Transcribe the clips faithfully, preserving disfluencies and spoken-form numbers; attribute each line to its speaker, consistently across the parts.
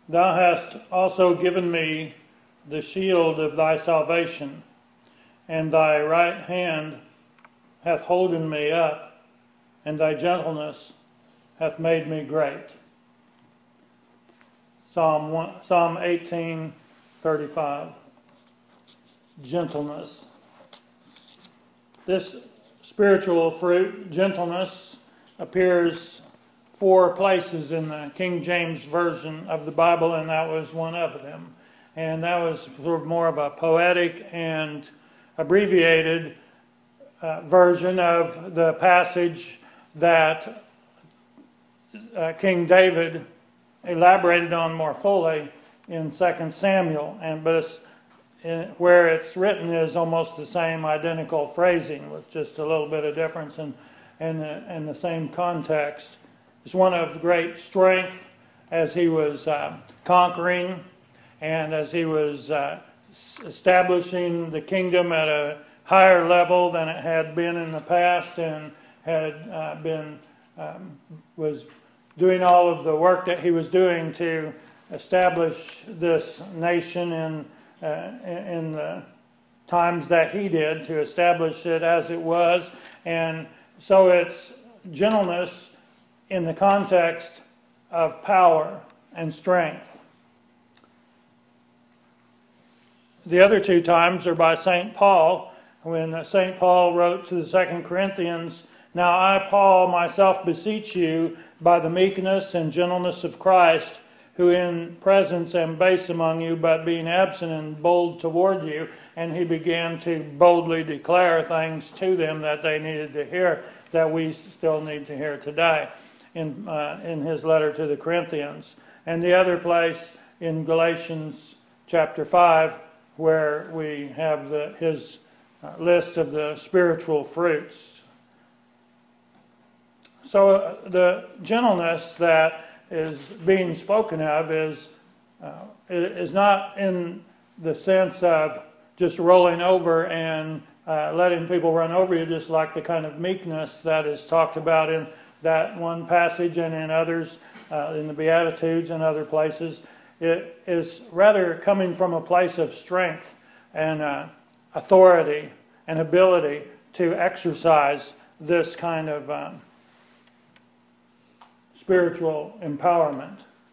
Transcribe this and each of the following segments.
Speaker 1: Thou hast also given me the shield of thy salvation, and thy right hand hath holden me up, and thy gentleness hath made me great. Psalm one, Psalm eighteen thirty-five. Gentleness. This spiritual fruit, gentleness, appears four places in the King James Version of the Bible, and that was one of them. And that was sort of more of a poetic and abbreviated uh, version of the passage that uh, King David elaborated on more fully in Second Samuel. And but it's, in, where it's written is almost the same identical phrasing with just a little bit of difference in, in, the, in the same context. It's one of great strength as he was uh, conquering and as he was uh, establishing the kingdom at a higher level than it had been in the past, and had uh, been um, was doing all of the work that he was doing to establish this nation in uh, in the times that he did, to establish it as it was. And so it's gentleness in the context of power and strength. The other two times are by Saint Paul, when Saint Paul wrote to the Second Corinthians, "Now I, Paul, myself beseech you by the meekness and gentleness of Christ, who in presence am base among you, but being absent and bold toward you." And he began to boldly declare things to them that they needed to hear, that we still need to hear today, in, uh, in his letter to the Corinthians. And the other place in Galatians chapter five, where we have the, his uh, list of the spiritual fruits. So uh, the gentleness that is being spoken of is, uh, is not in the sense of just rolling over and uh, letting people run over you, just like the kind of meekness that is talked about in that one passage and in others, uh, in the Beatitudes and other places. It is rather coming from a place of strength and uh, authority and ability to exercise this kind of um, spiritual empowerment.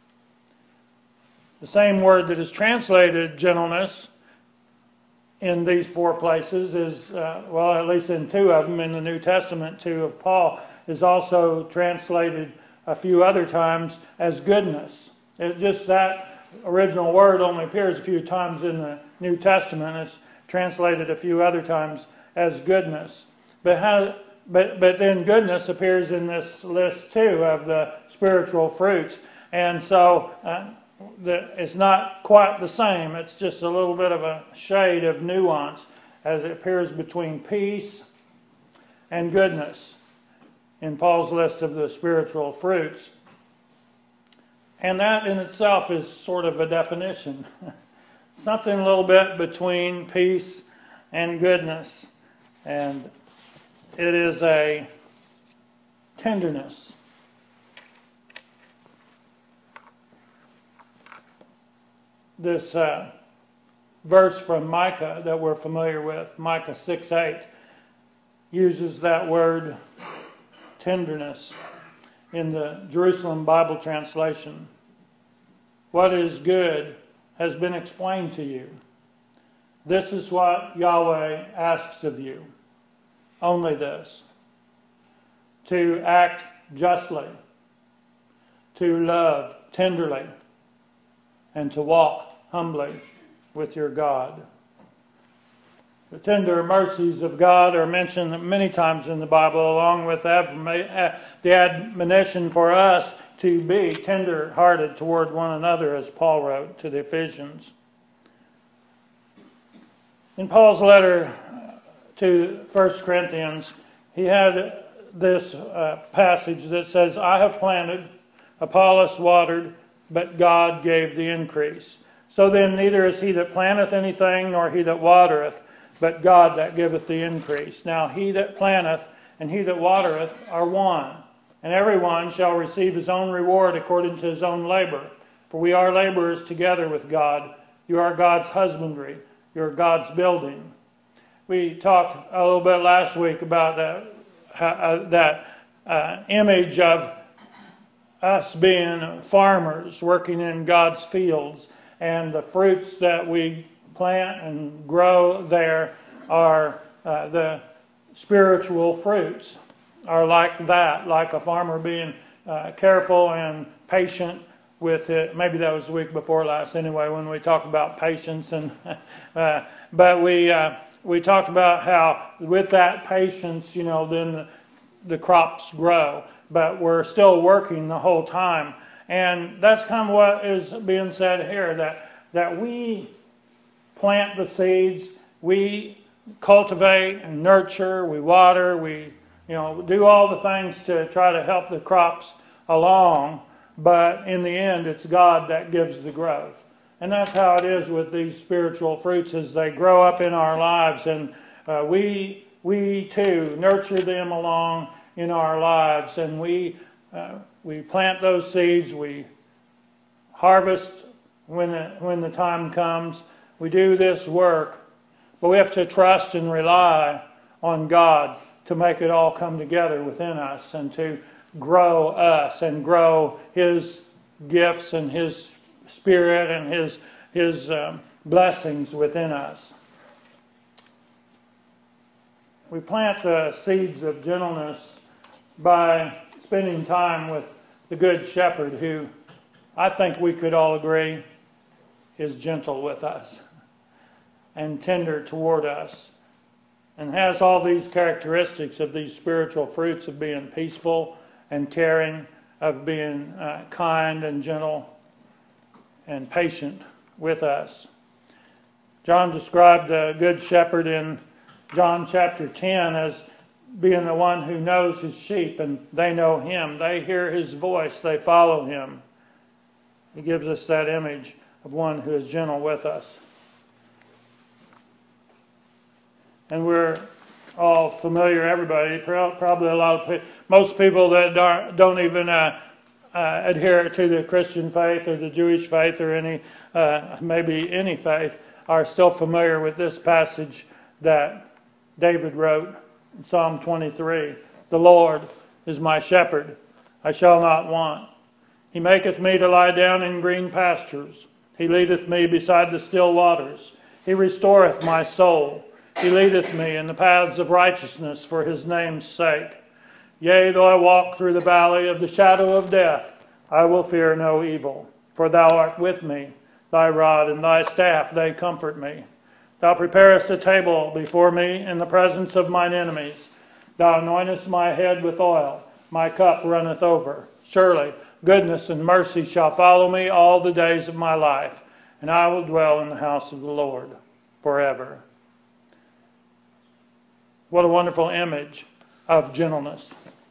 Speaker 1: The same word that is translated gentleness in these four places is, uh, well, at least in two of them in the New Testament, two of Paul, is also translated a few other times as goodness. It just that original word only appears a few times in the New Testament. It's translated a few other times as goodness. But how, but but then goodness appears in this list too of the spiritual fruits. And so uh, the, it's not quite the same. It's just a little bit of a shade of nuance as it appears between peace and goodness in Paul's list of the spiritual fruits. And that in itself is sort of a definition. Something a little bit between peace and goodness. And it is a tenderness. This uh, verse from Micah that we're familiar with, Micah six eight, uses that word tenderness in the Jerusalem Bible translation. What is good has been explained to you. This is what Yahweh asks of you. Only this: to act justly, to love tenderly, and to walk humbly with your God. The tender mercies of God are mentioned many times in the Bible, along with the admonition for us to be tender-hearted toward one another, as Paul wrote to the Ephesians. In Paul's letter to First Corinthians, he had this uh, passage that says, "I have planted, Apollos watered, but God gave the increase. So then neither is he that planteth anything, nor he that watereth, but God that giveth the increase. Now he that planteth and he that watereth are one, and every one shall receive his own reward according to his own labor. For we are laborers together with God. You are God's husbandry. You are God's building. We talked a little bit last week about that, uh, that uh, image of us being farmers working in God's fields, and the fruits that we plant and grow there are uh, the spiritual fruits, are like that, like a farmer being uh, careful and patient with it. Maybe that was the week before last anyway, when we talked about patience. And uh, but we uh, we talked about how with that patience, you know, then the, the crops grow. But we're still working the whole time. And that's kind of what is being said here, that, that we plant the seeds, we cultivate and nurture, we water, we you know do all the things to try to help the crops along, but in the end it's God that gives the growth. And that's how it is with these spiritual fruits as they grow up in our lives, and uh, we, we too nurture them along in our lives, and we uh, we plant those seeds, we harvest when the, when the time comes. We do this work, but we have to trust and rely on God to make it all come together within us and to grow us and grow His gifts and His Spirit and His, His um, blessings within us. We plant the seeds of gentleness by spending time with the Good Shepherd, who I think we could all agree is gentle with us and tender toward us, and has all these characteristics of these spiritual fruits of being peaceful and caring, of being uh, kind and gentle and patient with us. John described the Good Shepherd in John chapter ten as being the one who knows his sheep, and they know him. They hear his voice. They follow him. He gives us that image of one who is gentle with us. And we're all familiar, everybody, probably a lot of people, most people that don't even uh, uh, adhere to the Christian faith or the Jewish faith or any, uh, maybe any faith, are still familiar with this passage that David wrote in Psalm twenty-three. The Lord is my shepherd, I shall not want. He maketh me to lie down in green pastures. He leadeth me beside the still waters. He restoreth my soul. He leadeth me in the paths of righteousness for his name's sake. Yea, though I walk through the valley of the shadow of death, I will fear no evil. For thou art with me. Thy rod and thy staff, they comfort me. Thou preparest a table before me in the presence of mine enemies. Thou anointest my head with oil. My cup runneth over. Surely goodness and mercy shall follow me all the days of my life, and I will dwell in the house of the Lord forever. What a wonderful image of gentleness.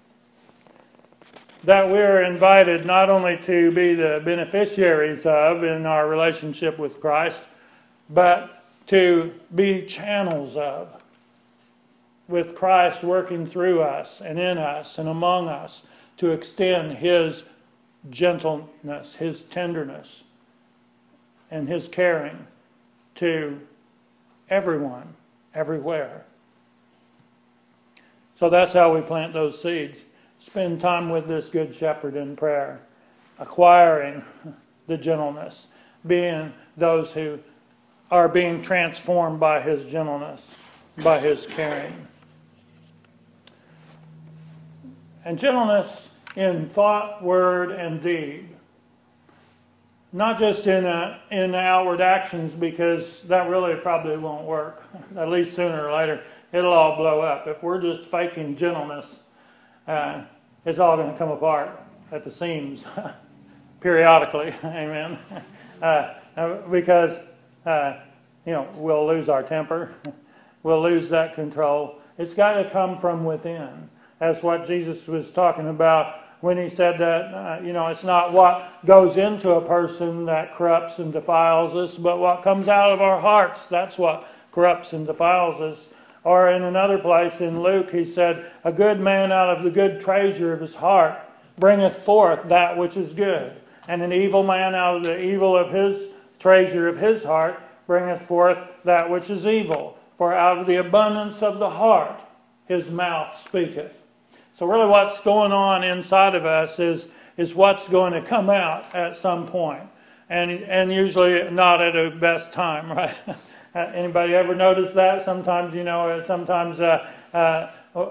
Speaker 1: That we're invited not only to be the beneficiaries of in our relationship with Christ, but to be channels of, with Christ working through us and in us and among us, to extend His gentleness, His tenderness, and His caring to everyone, everywhere. So that's how we plant those seeds. Spend time with this Good Shepherd in prayer, acquiring the gentleness, being those who are being transformed by His gentleness, by His caring. And gentleness in thought, word, and deed. Not just in, a, in outward actions, because that really probably won't work. At least sooner or later, it'll all blow up. If we're just faking gentleness, uh, it's all going to come apart at the seams periodically. Amen. Uh, because, uh, you know, we'll lose our temper. We'll lose that control. It's got to come from within. That's what Jesus was talking about when he said that, uh, you know, it's not what goes into a person that corrupts and defiles us, but what comes out of our hearts, that's what corrupts and defiles us. Or in another place in Luke, he said, a good man out of the good treasure of his heart bringeth forth that which is good. And an evil man out of the evil of his treasure of his heart bringeth forth that which is evil. For out of the abundance of the heart his mouth speaketh. So really what's going on inside of us is, is what's going to come out at some point. And, and usually not at a best time, right? Anybody ever notice that? Sometimes, you know, sometimes uh, uh,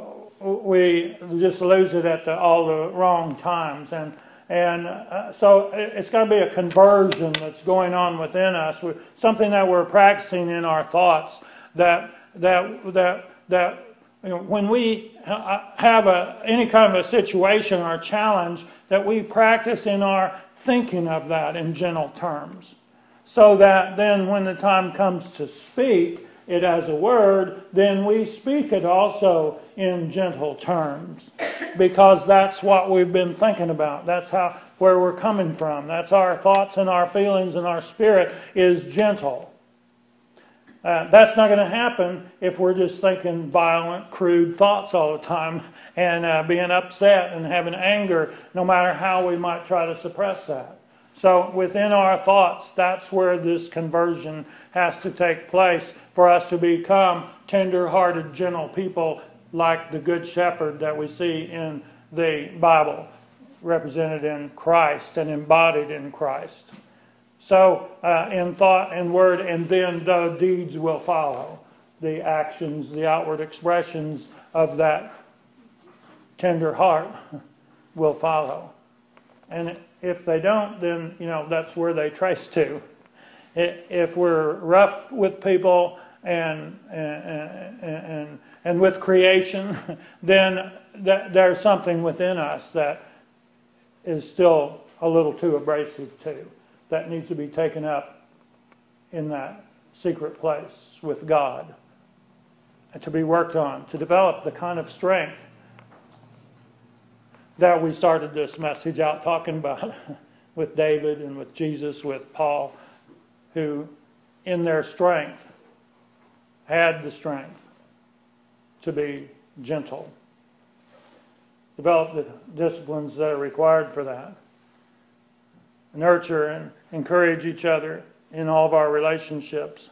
Speaker 1: we just lose it at the, all the wrong times. And And uh, so it's got to be a conversion that's going on within us, something that we're practicing in our thoughts. That that that that you know, when we have a any kind of a situation or a challenge, that we practice in our thinking of that in gentle terms, so that then when the time comes to speak it as a word, then we speak it also in gentle terms, because that's what we've been thinking about. That's how where we're coming from. That's our thoughts and our feelings and our spirit is gentle. Uh, that's not going to happen if we're just thinking violent, crude thoughts all the time and uh, being upset and having anger, no matter how we might try to suppress that. So within our thoughts, that's where this conversion has to take place for us to become tender-hearted, gentle people like the Good Shepherd that we see in the Bible, represented in Christ and embodied in Christ. So uh, in thought and word, and then the deeds will follow. The actions, the outward expressions of that tender heart will follow. And if they don't, then, you know, that's where they trace to. If we're rough with people and and and, and with creation, then that, there's something within us that is still a little too abrasive too, that needs to be taken up in that secret place with God and to be worked on, to develop the kind of strength that we started this message out talking about with David and with Jesus, with Paul, who in their strength had the strength to be gentle. Develop the disciplines that are required for that. Nurture and encourage each other in all of our relationships.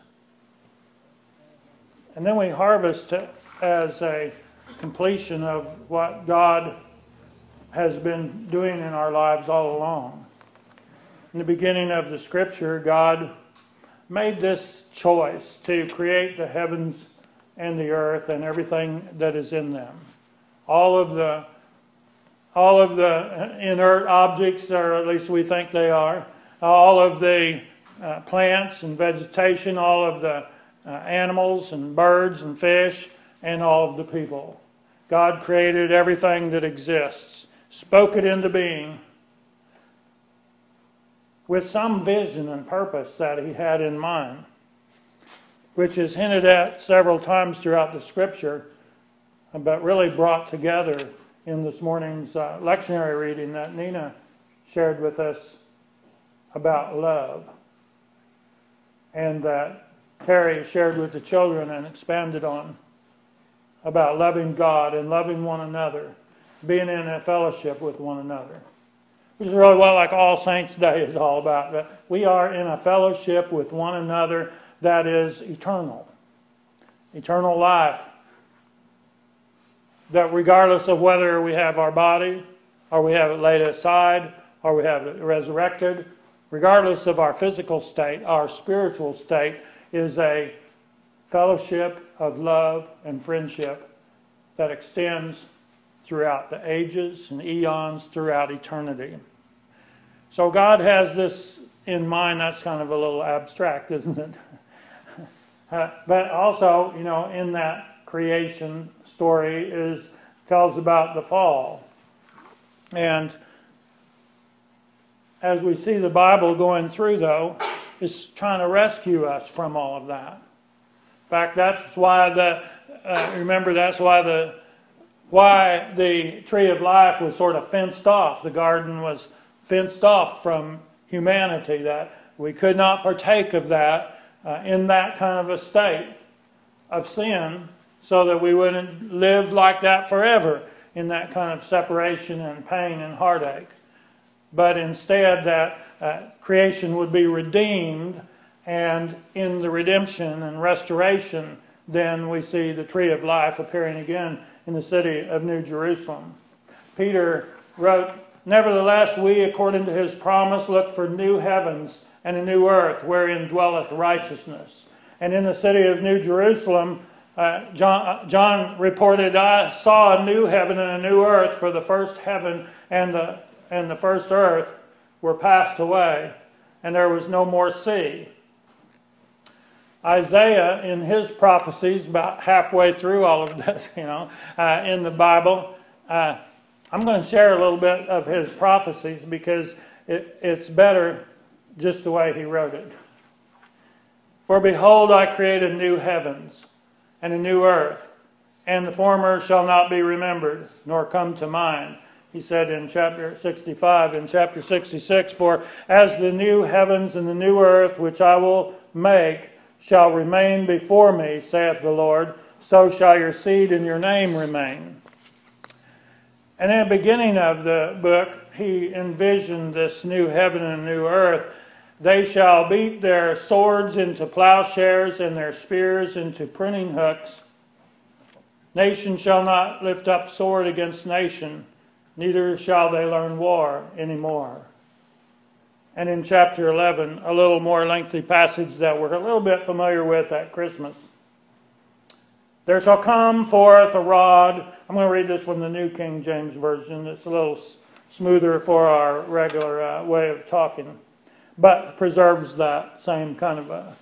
Speaker 1: And then we harvest as a completion of what God has been doing in our lives all along. In the beginning of the scripture, God made this choice to create the heavens and the earth and everything that is in them. All of the all of the inert objects, or at least we think they are, all of the uh, plants and vegetation, all of the uh, animals and birds and fish, and all of the people. God created everything that exists, spoke it into being with some vision and purpose that he had in mind, which is hinted at several times throughout the scripture, but really brought together in this morning's uh, lectionary reading that Nina shared with us about love, and that Terry shared with the children and expanded on about loving God and loving one another, being in a fellowship with one another, which is really what like All Saints Day is all about. That we are in a fellowship with one another that is eternal, eternal life. That regardless of whether we have our body, or we have it laid aside, or we have it resurrected, regardless of our physical state, our spiritual state is a fellowship of love and friendship that extends throughout the ages and eons, throughout eternity. So God has this in mind. That's kind of a little abstract, isn't it? uh, but also, you know, in that creation story is tells about the fall. And as we see the Bible going through, though, it's trying to rescue us from all of that. In fact, that's why the uh, remember that's why the why the tree of life was sort of fenced off. The garden was fenced off from humanity, that we could not partake of that uh, in that kind of a state of sin, so that we wouldn't live like that forever in that kind of separation and pain and heartache. but instead that uh, creation would be redeemed, and in the redemption and restoration, then we see the tree of life appearing again in the city of New Jerusalem. Peter wrote, "Nevertheless, we, according to his promise, look for new heavens and a new earth, wherein dwelleth righteousness." And in the city of New Jerusalem, uh, John, uh, John reported, "I saw a new heaven and a new earth, for the first heaven and the, and the first earth were passed away, and there was no more sea." Isaiah, in his prophecies, about halfway through all of this, you know, uh, in the Bible, uh, I'm going to share a little bit of his prophecies because it, it's better just the way he wrote it. "For behold, I create a new heavens and a new earth, and the former shall not be remembered, nor come to mind." He said in chapter sixty-five, in chapter sixty-six, "For as the new heavens and the new earth which I will make shall remain before me, saith the Lord, so shall your seed and your name remain." And in the beginning of the book, he envisioned this new heaven and new earth. "They shall beat their swords into plowshares and their spears into pruning hooks. Nation shall not lift up sword against nation, neither shall they learn war anymore." And in chapter eleven, a little more lengthy passage that we're a little bit familiar with at Christmas. "There shall come forth a rod." I'm going to read this from the New King James Version. It's a little smoother for our regular uh, way of talking, but preserves that same kind of a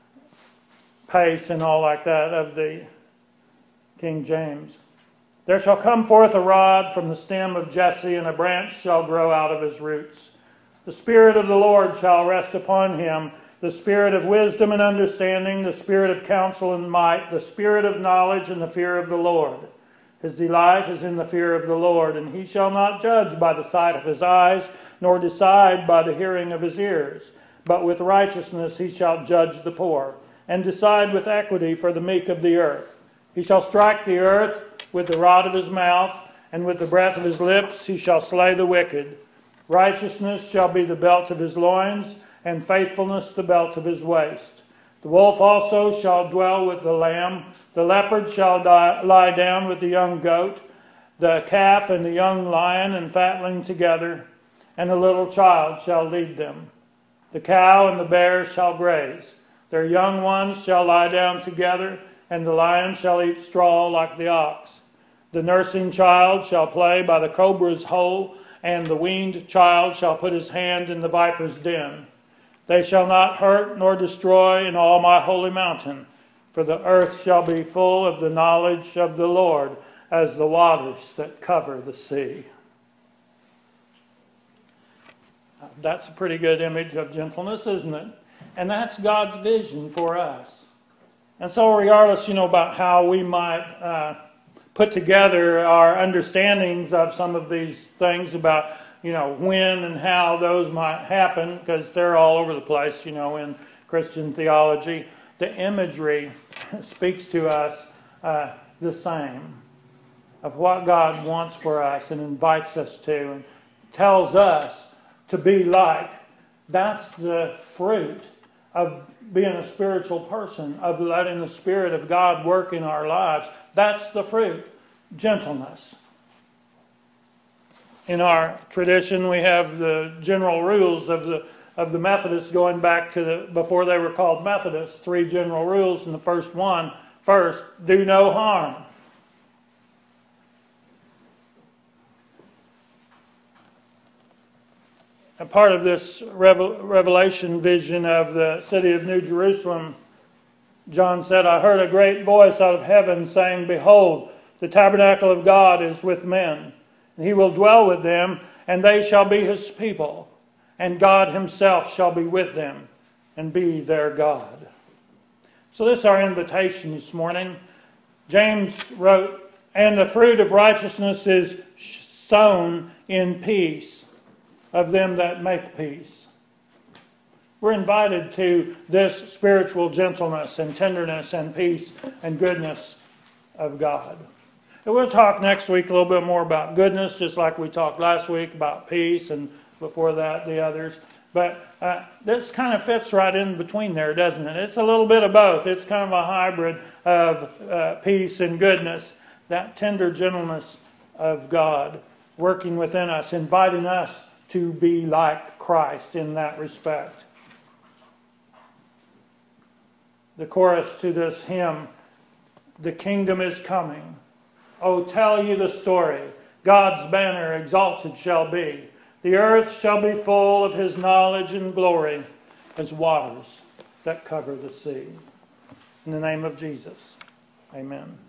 Speaker 1: pace and all like that of the King James. "There shall come forth a rod from the stem of Jesse, and a branch shall grow out of his roots. The Spirit of the Lord shall rest upon him, the Spirit of wisdom and understanding, the Spirit of counsel and might, the Spirit of knowledge and the fear of the Lord. His delight is in the fear of the Lord, and he shall not judge by the sight of his eyes, nor decide by the hearing of his ears. But with righteousness he shall judge the poor, and decide with equity for the meek of the earth. He shall strike the earth with the rod of his mouth, and with the breath of his lips he shall slay the wicked. Righteousness shall be the belt of his loins, and faithfulness the belt of his waist. The wolf also shall dwell with the lamb. The leopard shall die, lie down with the young goat, the calf and the young lion and fatling together, and a little child shall lead them. The cow and the bear shall graze. Their young ones shall lie down together, and the lion shall eat straw like the ox. The nursing child shall play by the cobra's hole, and the weaned child shall put his hand in the viper's den. They shall not hurt nor destroy in all my holy mountain, for the earth shall be full of the knowledge of the Lord as the waters that cover the sea." That's a pretty good image of gentleness, isn't it? And that's God's vision for us. And so regardless, you know, about how we might uh, put together our understandings of some of these things about, you know, when and how those might happen, because they're all over the place, you know, in Christian theology. The imagery speaks to us uh, the same of what God wants for us and invites us to and tells us to be like. That's the fruit of being a spiritual person, of letting the Spirit of God work in our lives. That's the fruit. Gentleness. In our tradition, we have the general rules of the of the Methodists going back to the before they were called Methodists. Three general rules, and the first one, first, do no harm. A part of this revelation vision of the city of New Jerusalem, John said, "I heard a great voice out of heaven saying, Behold, the tabernacle of God is with men, and he will dwell with them, and they shall be his people, and God himself shall be with them, and be their God." So this is our invitation this morning. James wrote, "And the fruit of righteousness is sown in peace of them that make peace." We're invited to this spiritual gentleness and tenderness and peace and goodness of God. And we'll talk next week a little bit more about goodness, just like we talked last week about peace and Before that, the others. But uh, this kind of fits right in between there, doesn't it? It's a little bit of both. It's kind of a hybrid of uh, peace and goodness. That tender gentleness of God working within us, inviting us to be like Christ in that respect. The chorus to this hymn, "The kingdom is coming. Oh, tell ye the story. God's banner exalted shall be. The earth shall be full of his knowledge and glory as waters that cover the sea." In the name of Jesus, amen.